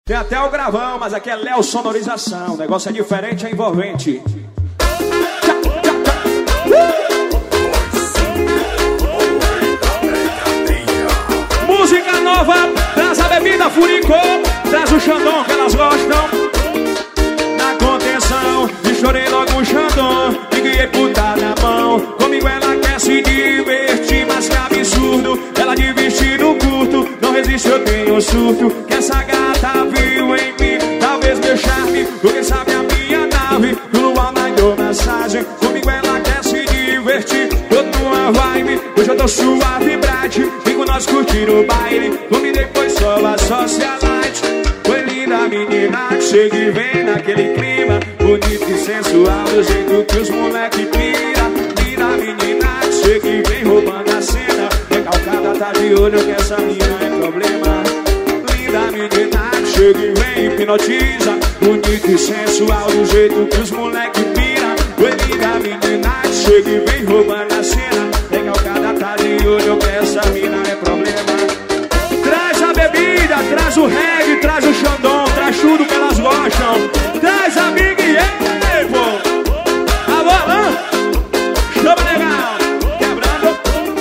Tem até o gravão, mas aqui é Léo Sonorização. O negócio é diferente, é envolvente. Música nova, traz a bebida Furico, traz o Xandão que elas gostam. Na contenção, estourei logo um Xandão, liguei puta na mão. Comigo ela quer se divertir, mas que absurdo. Ela de vestido curto, não resiste, eu tenho surto. Que essa gata viu em mim, talvez meu charme, porque sabe a minha nave. No luar na massagem, comigo ela quer se divertir. Tô numa vibe, hoje eu tô suave e bright. Vem com nós curtir o baile, come depois só a socialite. Foi linda a menina, chega e vem naquele clima bonito e sensual, do jeito que os moleque pira. Linda a menina, chega e vem roubando a cena. Recalcada tá de olho que essa mina é problema. Linda a menina, chega e vem hipnotiza, bonito e sensual, do jeito que os moleque pira. Foi linda a menina, chega e vem roubando a cena. Recalcada tá de olho que essa mina é problema. Traz a bebida, traz o reggae, traz o Xandão, traz tudo que elas gostam. Traz a Big E, pô. Alô, Alain, chama legal, quebrando.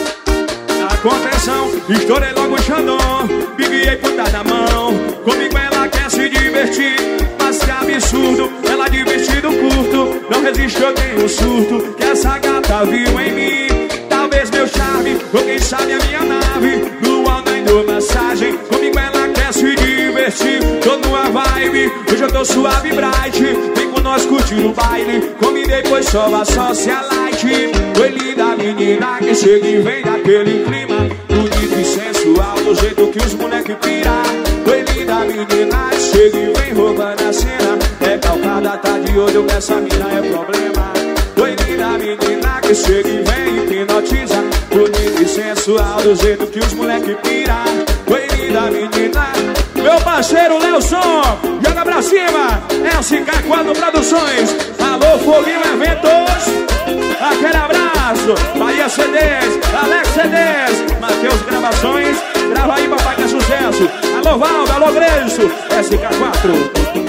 Na contenção, estourei logo o Xandão, Big E puta na mão. Comigo ela quer se divertir, mas que absurdo. Ela de vestido curto, não resiste, eu tenho surto. Que essa gata viu em mim, talvez meu charme, ou quem sabe a minha nave. No além massagem, comigo ela quer se divertir. Tô numa vibe, hoje eu tô suave e bright. Vem com nós curtir o baile, come depois só a socialite. Foi linda a menina que chega e vem daquele clima bonito e sensual, do jeito que os moleque pira. Foi linda a menina que chega e vem roubando a cena. Recalcada tá de olho que essa mina é problema. Foi linda a menina que chega e vem hipnotiza, bonito e sensual, do jeito que os moleque pira. Foi linda a menina. Meu parceiro Nelson, joga pra cima. SK4 Produções. Alô, Foguinho Eventos. Aquele abraço. Bahia CDs, Alex CDs, Matheus Gravações. Grava aí, papai, que é sucesso. Alô, Valdo, alô, Grêmio. SK4.